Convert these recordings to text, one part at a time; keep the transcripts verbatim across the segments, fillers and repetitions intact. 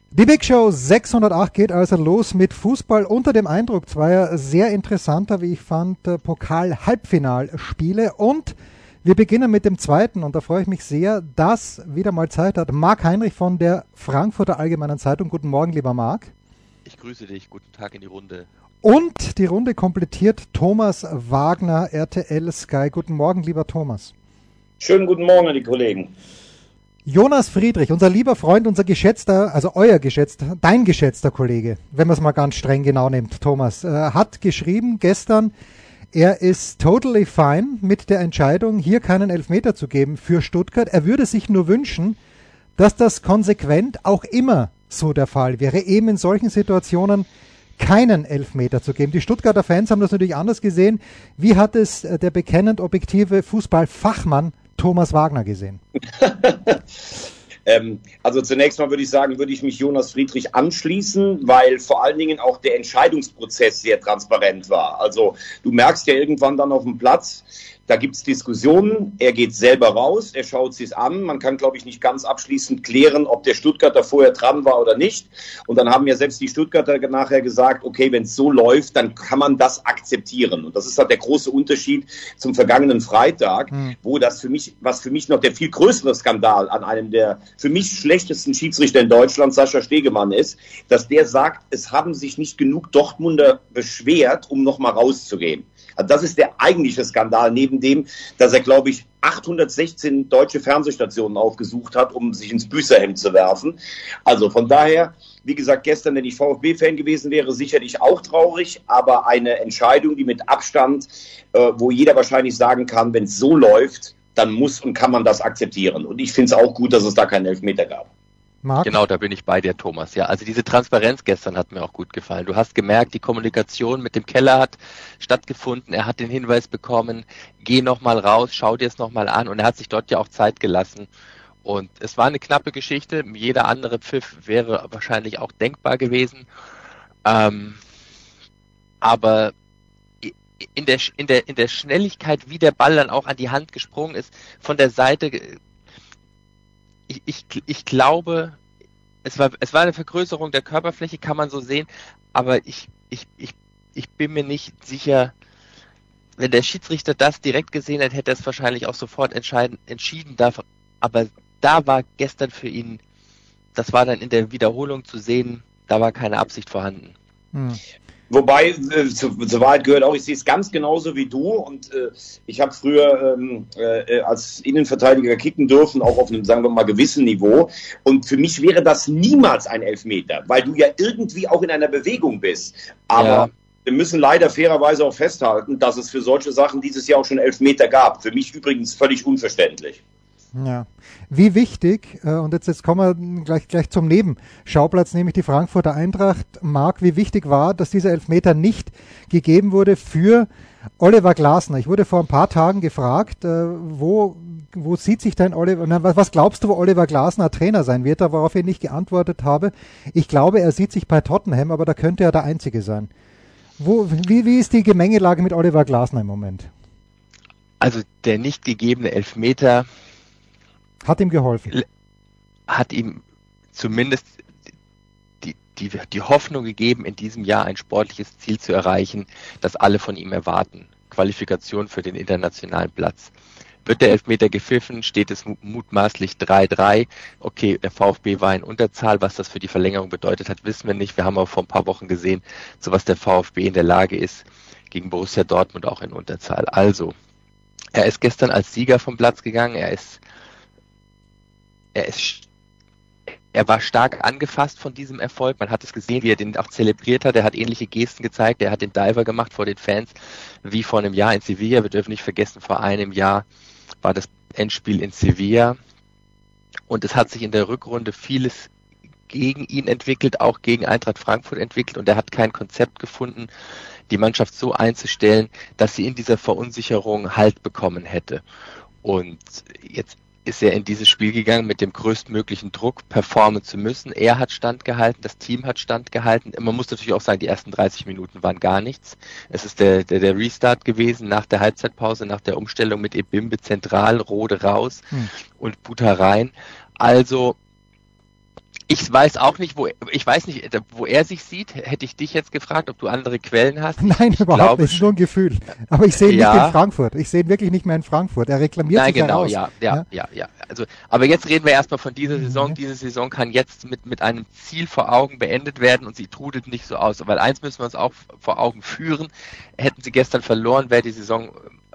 Die Big Show sechshundertacht geht also los mit Fußball unter dem Eindruck zweier sehr interessanter, wie ich fand, Pokal-Halbfinalspiele. Und wir beginnen mit dem zweiten und da freue ich mich sehr, dass wieder mal Zeit hat Marc Heinrich von der Frankfurter Allgemeinen Zeitung. Guten Morgen, lieber Marc. Ich grüße dich, guten Tag in die Runde. Und die Runde komplettiert Thomas Wagner, R T L Sky. Guten Morgen, lieber Thomas. Schönen guten Morgen an die Kollegen. Jonas Friedrich, unser lieber Freund, unser geschätzter, also euer geschätzter, dein geschätzter Kollege, wenn man es mal ganz streng genau nimmt, Thomas, äh, hat geschrieben gestern, er ist totally fine mit der Entscheidung, hier keinen Elfmeter zu geben für Stuttgart. Er würde sich nur wünschen, dass das konsequent auch immer so der Fall wäre, eben in solchen Situationen keinen Elfmeter zu geben. Die Stuttgarter Fans haben das natürlich anders gesehen. Wie hat es der bekennend objektive Fußballfachmann Thomas Wagner gesehen? ähm, also zunächst mal würde ich sagen, würde ich mich Jonas Friedrich anschließen, weil vor allen Dingen auch der Entscheidungsprozess sehr transparent war. Also du merkst ja irgendwann dann auf dem Platz, da gibt es Diskussionen, er geht selber raus, er schaut sich an. Man kann, glaube ich, nicht ganz abschließend klären, ob der Stuttgarter vorher dran war oder nicht. Und dann haben ja selbst die Stuttgarter nachher gesagt, okay, wenn es so läuft, dann kann man das akzeptieren. Und das ist halt der große Unterschied zum vergangenen Freitag, mhm. wo das für mich, was für mich noch der viel größere Skandal an einem der für mich schlechtesten Schiedsrichter in Deutschland, Sascha Stegemann, ist, dass der sagt, es haben sich nicht genug Dortmunder beschwert, um nochmal rauszugehen. Also das ist der eigentliche Skandal, neben dem, dass er, glaube ich, achthundertsechzehn deutsche Fernsehstationen aufgesucht hat, um sich ins Büßerhemd zu werfen. Also von daher, wie gesagt, gestern, wenn ich VfB-Fan gewesen wäre, sicherlich auch traurig, aber eine Entscheidung, die mit Abstand, äh, wo jeder wahrscheinlich sagen kann, wenn es so läuft, dann muss und kann man das akzeptieren. Und ich finde es auch gut, dass es da keinen Elfmeter gab. Marc? Genau, da bin ich bei dir, Thomas. Ja, also diese Transparenz gestern hat mir auch gut gefallen. Du hast gemerkt, die Kommunikation mit dem Keller hat stattgefunden. Er hat den Hinweis bekommen, geh nochmal raus, schau dir es nochmal an. Und er hat sich dort ja auch Zeit gelassen. Und es war eine knappe Geschichte. Jeder andere Pfiff wäre wahrscheinlich auch denkbar gewesen. Ähm, aber in der, in der, in der Schnelligkeit, wie der Ball dann auch an die Hand gesprungen ist, von der Seite... Ich, ich, ich glaube, es war, es war eine Vergrößerung der Körperfläche, kann man so sehen, aber ich, ich, ich, ich bin mir nicht sicher, wenn der Schiedsrichter das direkt gesehen hat, hätte er es wahrscheinlich auch sofort entscheiden, entschieden. Darf, aber da war gestern für ihn, das war dann in der Wiederholung zu sehen, da war keine Absicht vorhanden. Hm. Wobei, äh, zu, zur Wahrheit gehört auch, ich sehe es ganz genauso wie du und äh, ich habe früher ähm, äh, als Innenverteidiger kicken dürfen, auch auf einem, sagen wir mal, gewissen Niveau und für mich wäre das niemals ein Elfmeter, weil du ja irgendwie auch in einer Bewegung bist, aber ja. Wir müssen leider fairerweise auch festhalten, dass es für solche Sachen dieses Jahr auch schon Elfmeter gab, für mich übrigens völlig unverständlich. Ja, wie wichtig, äh, und jetzt, jetzt kommen wir gleich, gleich zum Nebenschauplatz, nämlich die Frankfurter Eintracht. Marc, wie wichtig war, dass dieser Elfmeter nicht gegeben wurde für Oliver Glasner? Ich wurde vor ein paar Tagen gefragt, äh, wo, wo sieht sich denn Oliver, na, was glaubst du, wo Oliver Glasner Trainer sein wird, worauf ich nicht geantwortet habe? Ich glaube, er sieht sich bei Tottenham, aber da könnte er der Einzige sein. Wo, wie, wie ist die Gemengelage mit Oliver Glasner im Moment? Also der nicht gegebene Elfmeter hat ihm geholfen. Hat ihm zumindest die, die, die Hoffnung gegeben, in diesem Jahr ein sportliches Ziel zu erreichen, das alle von ihm erwarten. Qualifikation für den internationalen Platz. Wird der Elfmeter gepfiffen, steht es mutmaßlich drei drei. Okay, der VfB war in Unterzahl. Was das für die Verlängerung bedeutet hat, wissen wir nicht. Wir haben aber vor ein paar Wochen gesehen, zu was der VfB in der Lage ist, gegen Borussia Dortmund auch in Unterzahl. Also, er ist gestern als Sieger vom Platz gegangen. Er ist Er, ist, er war stark angefasst von diesem Erfolg. Man hat es gesehen, wie er den auch zelebriert hat. Er hat ähnliche Gesten gezeigt. Er hat den Diver gemacht vor den Fans, wie vor einem Jahr in Sevilla. Wir dürfen nicht vergessen, vor einem Jahr war das Endspiel in Sevilla. Und es hat sich in der Rückrunde vieles gegen ihn entwickelt, auch gegen Eintracht Frankfurt entwickelt. Und er hat kein Konzept gefunden, die Mannschaft so einzustellen, dass sie in dieser Verunsicherung Halt bekommen hätte. Und jetzt ist er in dieses Spiel gegangen mit dem größtmöglichen Druck, performen zu müssen. Er hat standgehalten, das Team hat standgehalten. Man muss natürlich auch sagen, die ersten dreißig Minuten waren gar nichts. Es ist der, der, der Restart gewesen nach der Halbzeitpause, nach der Umstellung mit Ebimbe zentral, Rode raus hm. und Buta rein. Also Ich weiß auch nicht, wo ich weiß nicht, wo er sich sieht. Hätte ich dich jetzt gefragt, ob du andere Quellen hast? Nein, ich überhaupt glaube, nicht. Es ist nur ein Gefühl. Aber ich sehe ihn ja. nicht in Frankfurt. Ich sehe ihn wirklich nicht mehr in Frankfurt. Er reklamiert Nein, sich genau, heraus. ja, ja, ja, ja. Also, aber jetzt reden wir erstmal von dieser Saison. Mhm. Diese Saison kann jetzt mit mit einem Ziel vor Augen beendet werden und sie trudelt nicht so aus. Weil eins müssen wir uns auch vor Augen führen: Hätten sie gestern verloren, wäre die Saison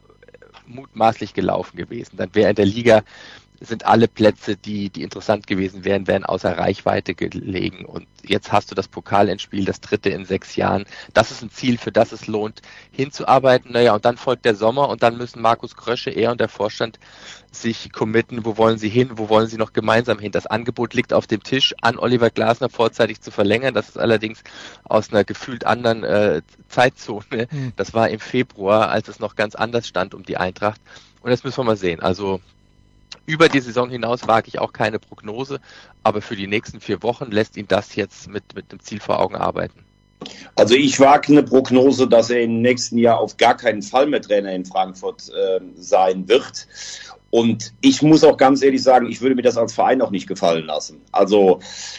mutmaßlich gelaufen gewesen. Dann wäre in der Liga sind alle Plätze, die, die interessant gewesen wären, wären außer Reichweite gelegen. Und jetzt hast du das Pokalendspiel, das dritte in sechs Jahren. Das ist ein Ziel, für das es lohnt, hinzuarbeiten. Naja, und dann folgt der Sommer und dann müssen Markus Krösche, er und der Vorstand sich committen, wo wollen sie hin, wo wollen sie noch gemeinsam hin. Das Angebot liegt auf dem Tisch, an Oliver Glasner vorzeitig zu verlängern. Das ist allerdings aus einer gefühlt anderen äh, Zeitzone. Mhm. Das war im Februar, als es noch ganz anders stand um die Eintracht. Und das müssen wir mal sehen. Also über die Saison hinaus wage ich auch keine Prognose, aber für die nächsten vier Wochen lässt ihn das jetzt mit, mit dem Ziel vor Augen arbeiten. Also ich wage eine Prognose, dass er im nächsten Jahr auf gar keinen Fall mehr Trainer in Frankfurt äh, sein wird. Und ich muss auch ganz ehrlich sagen, ich würde mir das als Verein auch nicht gefallen lassen. Also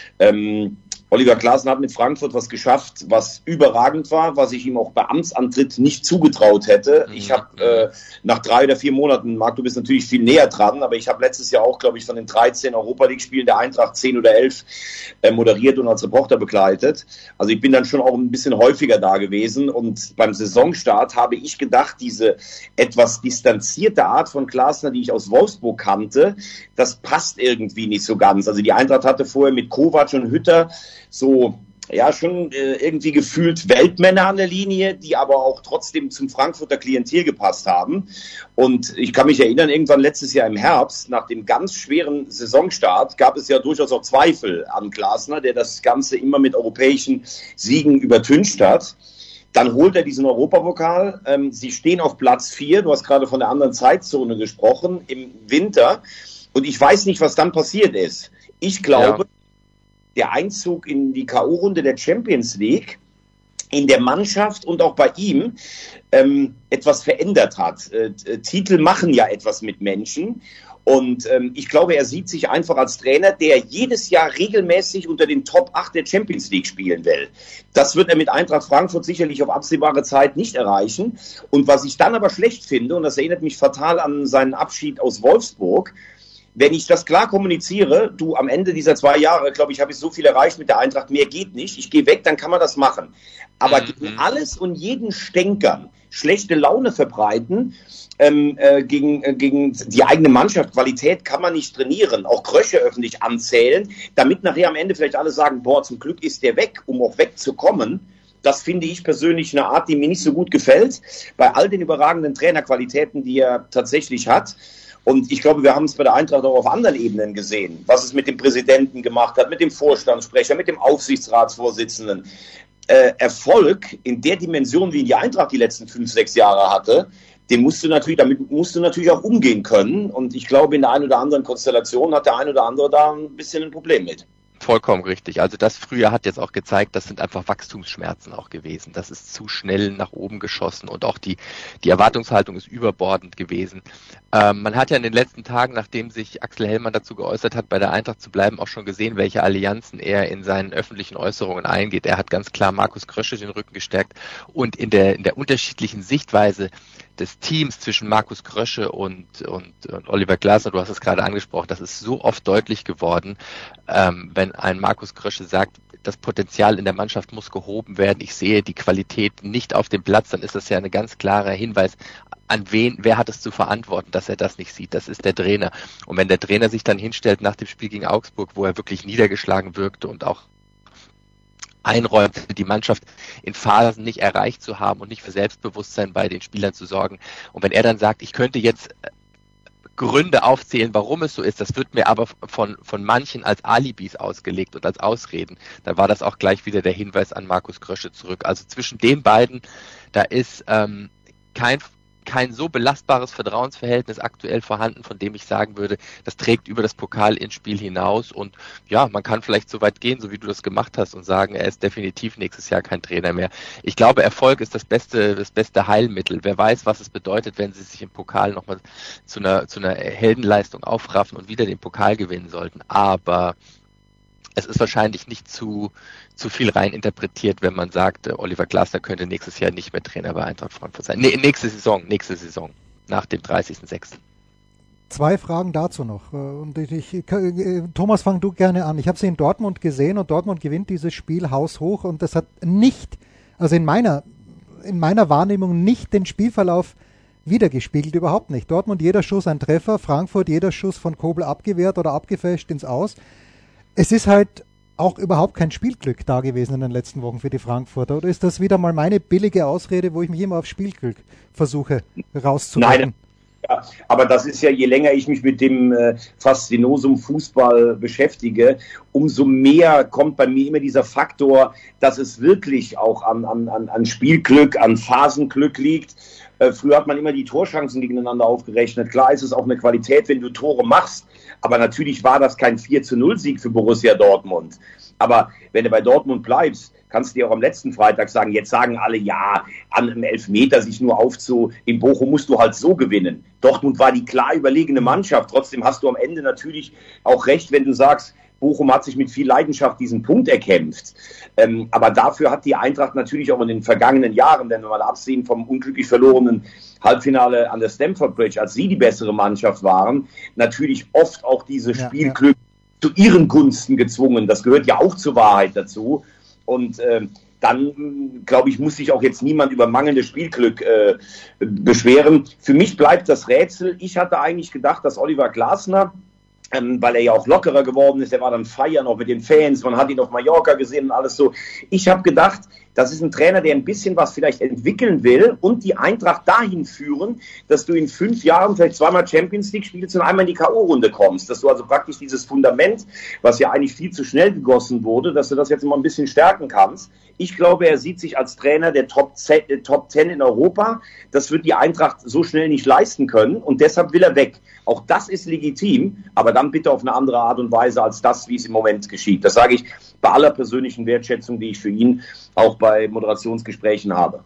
ähm, Oliver Glasner hat mit Frankfurt was geschafft, was überragend war, was ich ihm auch bei Amtsantritt nicht zugetraut hätte. Ich habe äh, nach drei oder vier Monaten, Marc, du bist natürlich viel näher dran, aber ich habe letztes Jahr auch, glaube ich, von den dreizehn Europa-League-Spielen der Eintracht zehn oder elf äh, moderiert und als Reporter begleitet. Also ich bin dann schon auch ein bisschen häufiger da gewesen und beim Saisonstart habe ich gedacht, diese etwas distanzierte Art von Glasner, die ich aus Wolfsburg kannte, das passt irgendwie nicht so ganz. Also die Eintracht hatte vorher mit Kovac und Hütter so, ja, schon äh, irgendwie gefühlt Weltmänner an der Linie, die aber auch trotzdem zum Frankfurter Klientel gepasst haben. Und ich kann mich erinnern, irgendwann letztes Jahr im Herbst, nach dem ganz schweren Saisonstart, gab es ja durchaus auch Zweifel an Glasner, der das Ganze immer mit europäischen Siegen übertüncht hat. Dann holt er diesen Europapokal. Ähm, sie stehen auf Platz vier. Du hast gerade von der anderen Zeitzone gesprochen, im Winter. Und ich weiß nicht, was dann passiert ist. Ich glaube, ja. Der Einzug in die K O-Runde der Champions League in der Mannschaft und auch bei ihm ähm, etwas verändert hat. Äh, Titel machen ja etwas mit Menschen und ähm, ich glaube, er sieht sich einfach als Trainer, der jedes Jahr regelmäßig unter den Top acht der Champions League spielen will. Das wird er mit Eintracht Frankfurt sicherlich auf absehbare Zeit nicht erreichen. Und was ich dann aber schlecht finde, und das erinnert mich fatal an seinen Abschied aus Wolfsburg, wenn ich das klar kommuniziere, du, am Ende dieser zwei Jahre, glaube ich, habe ich so viel erreicht mit der Eintracht, mehr geht nicht, ich gehe weg, dann kann man das machen. Aber mhm. gegen alles und jeden Stänkern, schlechte Laune verbreiten, ähm, äh, gegen, äh, gegen die eigene Mannschaft, Qualität kann man nicht trainieren, auch Krösche öffentlich anzählen, damit nachher am Ende vielleicht alle sagen, boah, zum Glück ist der weg, um auch wegzukommen. Das finde ich persönlich eine Art, die mir nicht so gut gefällt, bei all den überragenden Trainerqualitäten, die er tatsächlich hat. Und ich glaube, wir haben es bei der Eintracht auch auf anderen Ebenen gesehen, was es mit dem Präsidenten gemacht hat, mit dem Vorstandssprecher, mit dem Aufsichtsratsvorsitzenden. Äh, Erfolg in der Dimension, wie die Eintracht die letzten fünf, sechs Jahre hatte, den musst du natürlich, damit musst du natürlich auch umgehen können. Und ich glaube, in der einen oder anderen Konstellation hat der ein oder andere da ein bisschen ein Problem mit. Vollkommen richtig. Also das Frühjahr hat jetzt auch gezeigt, das sind einfach Wachstumsschmerzen auch gewesen. Das ist zu schnell nach oben geschossen und auch die, die Erwartungshaltung ist überbordend gewesen. Ähm, man hat ja in den letzten Tagen, nachdem sich Axel Hellmann dazu geäußert hat, bei der Eintracht zu bleiben, auch schon gesehen, welche Allianzen er in seinen öffentlichen Äußerungen eingeht. Er hat ganz klar Markus Krösche den Rücken gestärkt und in der, in der unterschiedlichen Sichtweise des Teams zwischen Markus Krösche und, und, und Oliver Glasner, du hast es gerade angesprochen, das ist so oft deutlich geworden, ähm, wenn ein Markus Krösche sagt, das Potenzial in der Mannschaft muss gehoben werden, ich sehe die Qualität nicht auf dem Platz, dann ist das ja ein ganz klarer Hinweis, an wen, wer hat es zu verantworten, dass er das nicht sieht, das ist der Trainer. Und wenn der Trainer sich dann hinstellt nach dem Spiel gegen Augsburg, wo er wirklich niedergeschlagen wirkte und auch einräumte, die Mannschaft in Phasen nicht erreicht zu haben und nicht für Selbstbewusstsein bei den Spielern zu sorgen. Und wenn er dann sagt, ich könnte jetzt Gründe aufzählen, warum es so ist, das wird mir aber von, von manchen als Alibis ausgelegt und als Ausreden, dann war das auch gleich wieder der Hinweis an Markus Krösche zurück. Also zwischen den beiden, da ist ähm, kein kein so belastbares Vertrauensverhältnis aktuell vorhanden, von dem ich sagen würde, das trägt über das Pokal-Endspiel hinaus und ja, man kann vielleicht so weit gehen, so wie du das gemacht hast und sagen, er ist definitiv nächstes Jahr kein Trainer mehr. Ich glaube, Erfolg ist das beste, das beste Heilmittel. Wer weiß, was es bedeutet, wenn sie sich im Pokal nochmal zu einer, zu einer Heldenleistung aufraffen und wieder den Pokal gewinnen sollten. Aber es ist wahrscheinlich nicht zu, zu viel rein interpretiert, wenn man sagt, Oliver Glasner könnte nächstes Jahr nicht mehr Trainer bei Eintracht Frankfurt sein. Nee, nächste Saison, nächste Saison, nach dem dreißigsten sechsten Zwei Fragen dazu noch. Und ich, ich, Thomas, fang du gerne an. Ich habe sie in Dortmund gesehen und Dortmund gewinnt dieses Spiel haushoch und das hat nicht, also in meiner, in meiner Wahrnehmung nicht den Spielverlauf wiedergespiegelt, überhaupt nicht. Dortmund jeder Schuss ein Treffer, Frankfurt jeder Schuss von Kobel abgewehrt oder abgefälscht ins Aus. Es ist halt auch überhaupt kein Spielglück da gewesen in den letzten Wochen für die Frankfurter. Oder ist das wieder mal meine billige Ausrede, wo ich mich immer auf Spielglück versuche rauszudrücken? Nein. Ja, aber das ist ja, je länger ich mich mit dem äh, Faszinosum Fußball beschäftige, umso mehr kommt bei mir immer dieser Faktor, dass es wirklich auch an, an, an Spielglück, an Phasenglück liegt. Äh, früher hat man immer die Torchancen gegeneinander aufgerechnet. Klar ist es auch eine Qualität, wenn du Tore machst, aber natürlich war das kein vier zu null Sieg für Borussia Dortmund. Aber wenn du bei Dortmund bleibst, kannst du dir auch am letzten Freitag sagen, jetzt sagen alle, ja, an einem Elfmeter sich nur aufzu, in Bochum musst du halt so gewinnen. Dortmund war die klar überlegene Mannschaft. Trotzdem hast du am Ende natürlich auch recht, wenn du sagst, Bochum hat sich mit viel Leidenschaft diesen Punkt erkämpft. Ähm, aber dafür hat die Eintracht natürlich auch in den vergangenen Jahren, wenn wir mal absehen vom unglücklich verlorenen Halbfinale an der Stamford Bridge, als sie die bessere Mannschaft waren, natürlich oft auch diese ja, Spielglück ja. zu ihren Gunsten gezwungen. Das gehört ja auch zur Wahrheit dazu. Und äh, dann, glaube ich, muss sich auch jetzt niemand über mangelndes Spielglück äh, beschweren. Für mich bleibt das Rätsel. Ich hatte eigentlich gedacht, dass Oliver Glasner, ähm, weil er ja auch lockerer geworden ist, er war dann feiern auch mit den Fans, man hat ihn auf Mallorca gesehen und alles so. Ich habe gedacht, das ist ein Trainer, der ein bisschen was vielleicht entwickeln will und die Eintracht dahin führen, dass du in fünf Jahren vielleicht zweimal Champions League spielst und einmal in die K O-Runde kommst. Dass du also praktisch dieses Fundament, was ja eigentlich viel zu schnell gegossen wurde, dass du das jetzt mal ein bisschen stärken kannst. Ich glaube, er sieht sich als Trainer der Top zehn in Europa. Das wird die Eintracht so schnell nicht leisten können und deshalb will er weg. Auch das ist legitim, aber dann bitte auf eine andere Art und Weise als das, wie es im Moment geschieht. Das sage ich bei aller persönlichen Wertschätzung, die ich für ihn auch bei Moderationsgesprächen habe.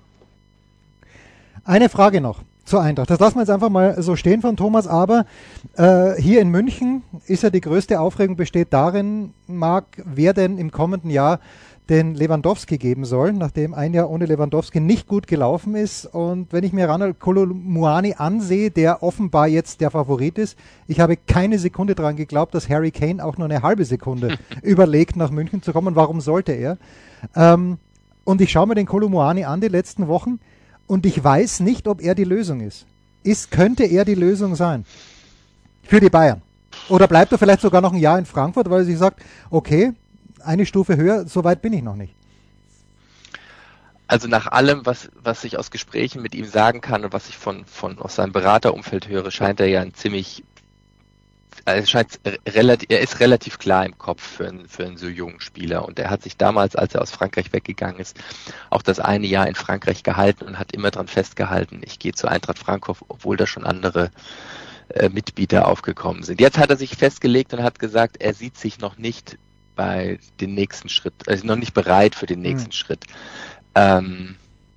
Eine Frage noch zur Eintracht. Das lassen wir jetzt einfach mal so stehen von Thomas, aber äh, hier in München ist ja die größte Aufregung besteht darin, Marc, wer denn im kommenden Jahr den Lewandowski geben soll, nachdem ein Jahr ohne Lewandowski nicht gut gelaufen ist. Und wenn ich mir Randal Kolo Muani ansehe, der offenbar jetzt der Favorit ist, ich habe keine Sekunde daran geglaubt, dass Harry Kane auch nur eine halbe Sekunde überlegt, nach München zu kommen. Warum sollte er? Ähm, und ich schaue mir den Kolo Muani an die letzten Wochen und ich weiß nicht, ob er die Lösung ist. Ist, könnte er die Lösung sein für die Bayern? Oder bleibt er vielleicht sogar noch ein Jahr in Frankfurt, weil er sich sagt, okay, eine Stufe höher, so weit bin ich noch nicht. Also nach allem, was, was ich aus Gesprächen mit ihm sagen kann und was ich von, von aus seinem Beraterumfeld höre, scheint er ja ein ziemlich, also scheint relativ, er ist relativ klar im Kopf für einen, für einen so jungen Spieler und er hat sich damals, als er aus Frankreich weggegangen ist, auch das eine Jahr in Frankreich gehalten und hat immer dran festgehalten, ich gehe zu Eintracht Frankfurt, obwohl da schon andere äh, Mitbieter aufgekommen sind. Jetzt hat er sich festgelegt und hat gesagt, er sieht sich noch nicht bei den nächsten Schritt, also noch nicht bereit für den nächsten mhm. Schritt. Ähm,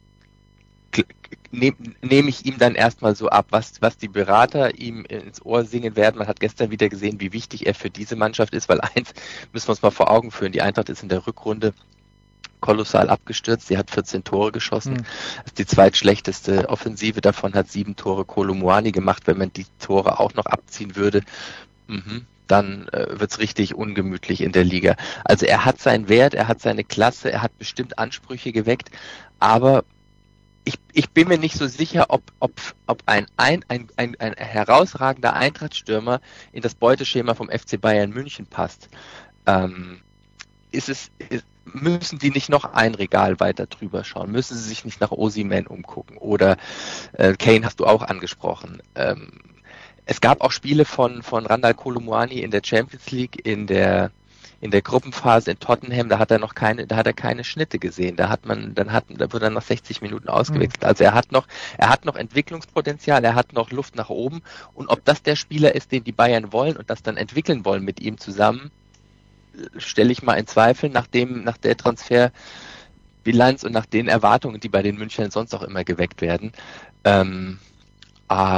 Nehme nehm ich ihm dann erstmal so ab, was, was die Berater ihm ins Ohr singen werden. Man hat gestern wieder gesehen, wie wichtig er für diese Mannschaft ist, weil eins müssen wir uns mal vor Augen führen, die Eintracht ist in der Rückrunde kolossal abgestürzt, sie hat vierzehn Tore geschossen, mhm. das ist die zweitschlechteste Offensive, davon hat sieben Tore Kolo Muani gemacht, wenn man die Tore auch noch abziehen würde, mhm. dann äh, wird's richtig ungemütlich in der Liga. Also er hat seinen Wert, er hat seine Klasse, er hat bestimmt Ansprüche geweckt, aber ich, ich bin mir nicht so sicher, ob, ob, ob ein, ein, ein, ein, ein herausragender Eintrachtstürmer in das Beuteschema vom F C Bayern München passt. Ähm, ist es, ist, müssen die nicht noch ein Regal weiter drüber schauen? Müssen sie sich nicht nach Osimhen umgucken? Oder äh, Kane hast du auch angesprochen. Ähm, Es gab auch Spiele von, von Randal Kolo Muani in der Champions League, in der, in der Gruppenphase in Tottenham, da hat er noch keine, da hat er keine Schnitte gesehen. Da hat man, dann hat, da wurde er nach sechzig Minuten ausgewechselt. Also er hat noch, er hat noch Entwicklungspotenzial, er hat noch Luft nach oben. Und ob das der Spieler ist, den die Bayern wollen und das dann entwickeln wollen mit ihm zusammen, stelle ich mal in Zweifel nach dem, nach der Transferbilanz und nach den Erwartungen, die bei den Münchnern sonst auch immer geweckt werden. Ähm,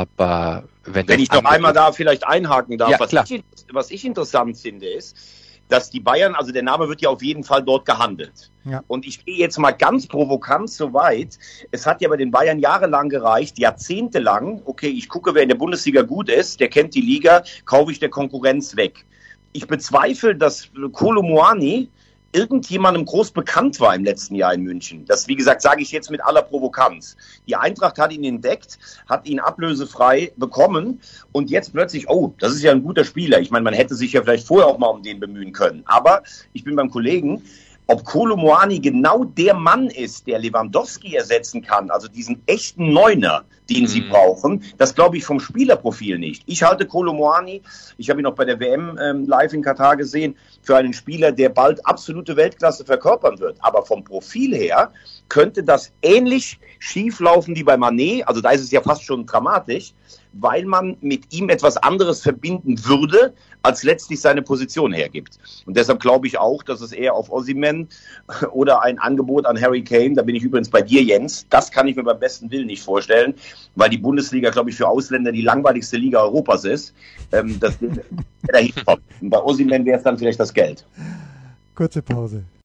aber wenn, wenn ich noch einmal da vielleicht einhaken darf, ja, was, ich, was ich interessant finde, ist, dass die Bayern, also der Name wird ja auf jeden Fall dort gehandelt. Ja. Und ich gehe jetzt mal ganz provokant so weit. Es hat ja bei den Bayern jahrelang gereicht, jahrzehntelang, okay, ich gucke, wer in der Bundesliga gut ist, der kennt die Liga, kaufe ich der Konkurrenz weg. Ich bezweifle, dass Kolo Muani irgendjemandem groß bekannt war im letzten Jahr in München. Das, wie gesagt, sage ich jetzt mit aller Provokanz. Die Eintracht hat ihn entdeckt, hat ihn ablösefrei bekommen und jetzt plötzlich, oh, das ist ja ein guter Spieler. Ich meine, man hätte sich ja vielleicht vorher auch mal um den bemühen können. Aber ich bin beim Kollegen, ob Kolo Muani genau der Mann ist, der Lewandowski ersetzen kann, also diesen echten Neuner, den mhm. sie brauchen, das glaube ich vom Spielerprofil nicht. Ich halte Kolo Muani, ich habe ihn auch bei der W M ähm, live in Katar gesehen, für einen Spieler, der bald absolute Weltklasse verkörpern wird. Aber vom Profil her könnte das ähnlich schief laufen wie bei Mané, also da ist es ja fast schon dramatisch, weil man mit ihm etwas anderes verbinden würde, als letztlich seine Position hergibt. Und deshalb glaube ich auch, dass es eher auf Osimhen oder ein Angebot an Harry Kane, da bin ich übrigens bei dir, Jens, das kann ich mir beim besten Willen nicht vorstellen, weil die Bundesliga, glaube ich, für Ausländer die langweiligste Liga Europas ist. Ähm, das dahin kommt. Und bei Osimhen wäre es dann vielleicht das Geld. Kurze Pause.